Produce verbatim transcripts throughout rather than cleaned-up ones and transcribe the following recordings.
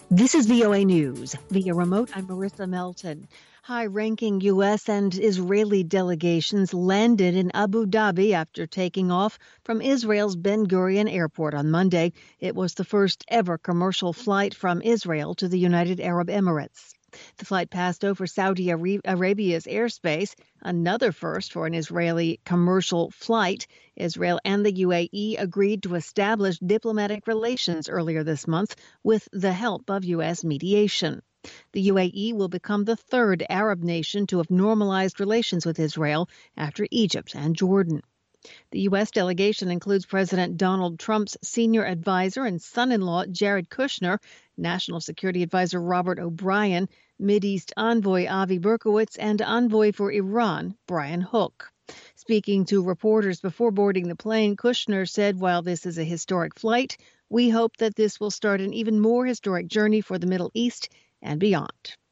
This is V O A News. Via remote, I'm Marissa Melton. High-ranking U S and Israeli delegations landed in Abu Dhabi after taking off from Israel's Ben Gurion Airport on Monday. It was the first ever commercial flight from Israel to the United Arab Emirates. The flight passed over Saudi Arabia's airspace, another first for an Israeli commercial flight. Israel and the U A E agreed to establish diplomatic relations earlier this month with the help of U S mediation. The U A E will become the third Arab nation to have normalized relations with Israel after Egypt and Jordan. The U S delegation includes President Donald Trump's senior advisor and son-in-law Jared Kushner, National Security Advisor Robert O'Brien, Mideast envoy Avi Berkowitz, and envoy for Iran, Brian Hook. Speaking to reporters before boarding the plane, Kushner said, "While this is a historic flight, we hope that this will start an even more historic journey for the Middle East and beyond."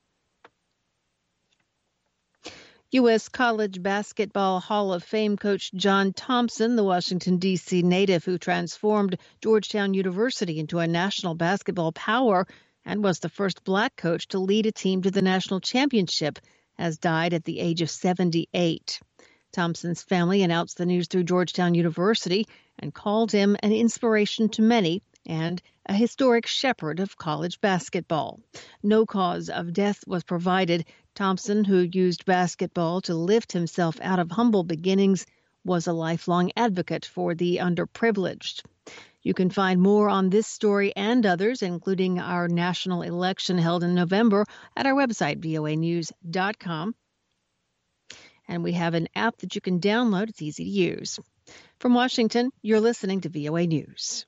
U S College Basketball Hall of Fame coach John Thompson, the Washington, D C native who transformed Georgetown University into a national basketball power and was the first black coach to lead a team to the national championship, has died at the age of seventy-eight. Thompson's family announced the news through Georgetown University and called him an inspiration to many and a historic shepherd of college basketball. No cause of death was provided. Thompson, who used basketball to lift himself out of humble beginnings, was a lifelong advocate for the underprivileged. You can find more on this story and others, including our national election held in November, at our website, V O A news dot com. And we have an app that you can download. It's easy to use. From Washington, you're listening to V O A News.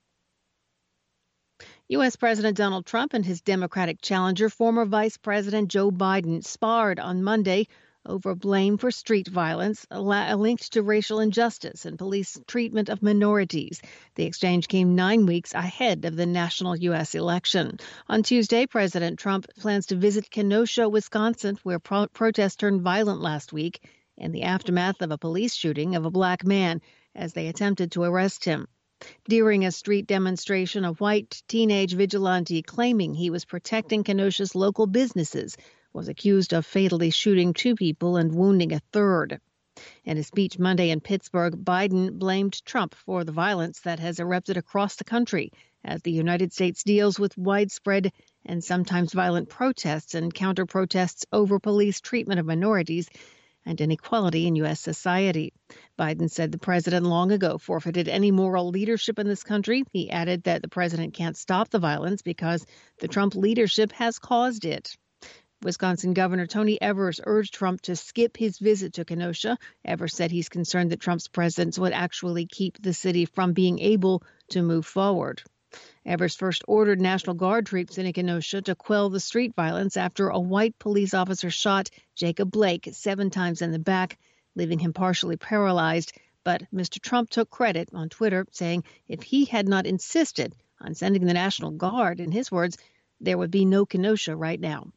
U S. President Donald Trump and his Democratic challenger, former Vice President Joe Biden, sparred on Monday over blame for street violence linked to racial injustice and police treatment of minorities. The exchange came nine weeks ahead of the national U S election. On Tuesday, President Trump plans to visit Kenosha, Wisconsin, where pro- protests turned violent last week in the aftermath of a police shooting of a black man as they attempted to arrest him. During a street demonstration, a white teenage vigilante claiming he was protecting Kenosha's local businesses was accused of fatally shooting two people and wounding a third. In a speech Monday in Pittsburgh, Biden blamed Trump for the violence that has erupted across the country as the United States deals with widespread and sometimes violent protests and counter-protests over police treatment of minorities and inequality in U S society. Biden said the president long ago forfeited any moral leadership in this country. He added that the president can't stop the violence because the Trump leadership has caused it. Wisconsin Governor Tony Evers urged Trump to skip his visit to Kenosha. Evers said he's concerned that Trump's presence would actually keep the city from being able to move forward. Evers first ordered National Guard troops in Kenosha to quell the street violence after a white police officer shot Jacob Blake seven times in the back, leaving him partially paralyzed. But Mister Trump took credit on Twitter, saying if he had not insisted on sending the National Guard, in his words, there would be no Kenosha right now.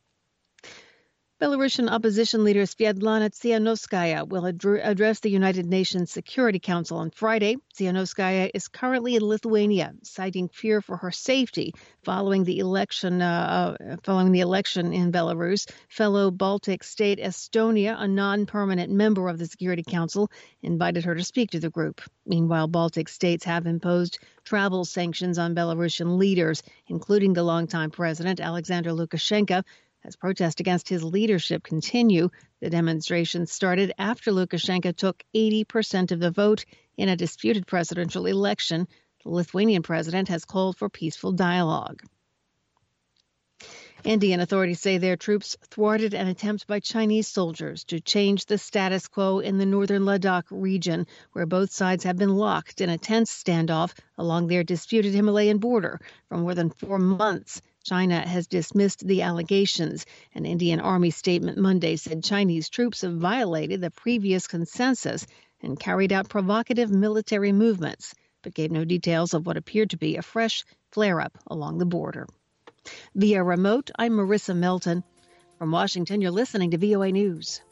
Belarusian opposition leader Sviatlana Tsikhanouskaya will ad- address the United Nations Security Council on Friday. Tsikhanouskaya is currently in Lithuania, citing fear for her safety following the election. Uh, uh, following the election in Belarus, fellow Baltic state Estonia, a non-permanent member of the Security Council, invited her to speak to the group. Meanwhile, Baltic states have imposed travel sanctions on Belarusian leaders, including the longtime president Alexander Lukashenko. As protests against his leadership continue, the demonstrations started after Lukashenko took eighty percent of the vote in a disputed presidential election. The Lithuanian president has called for peaceful dialogue. Indian authorities say their troops thwarted an attempt by Chinese soldiers to change the status quo in the northern Ladakh region, where both sides have been locked in a tense standoff along their disputed Himalayan border for more than four months. China has dismissed the allegations. An Indian Army statement Monday said Chinese troops have violated the previous consensus and carried out provocative military movements, but gave no details of what appeared to be a fresh flare-up along the border. Via remote, I'm Marissa Melton. From Washington, you're listening to V O A News.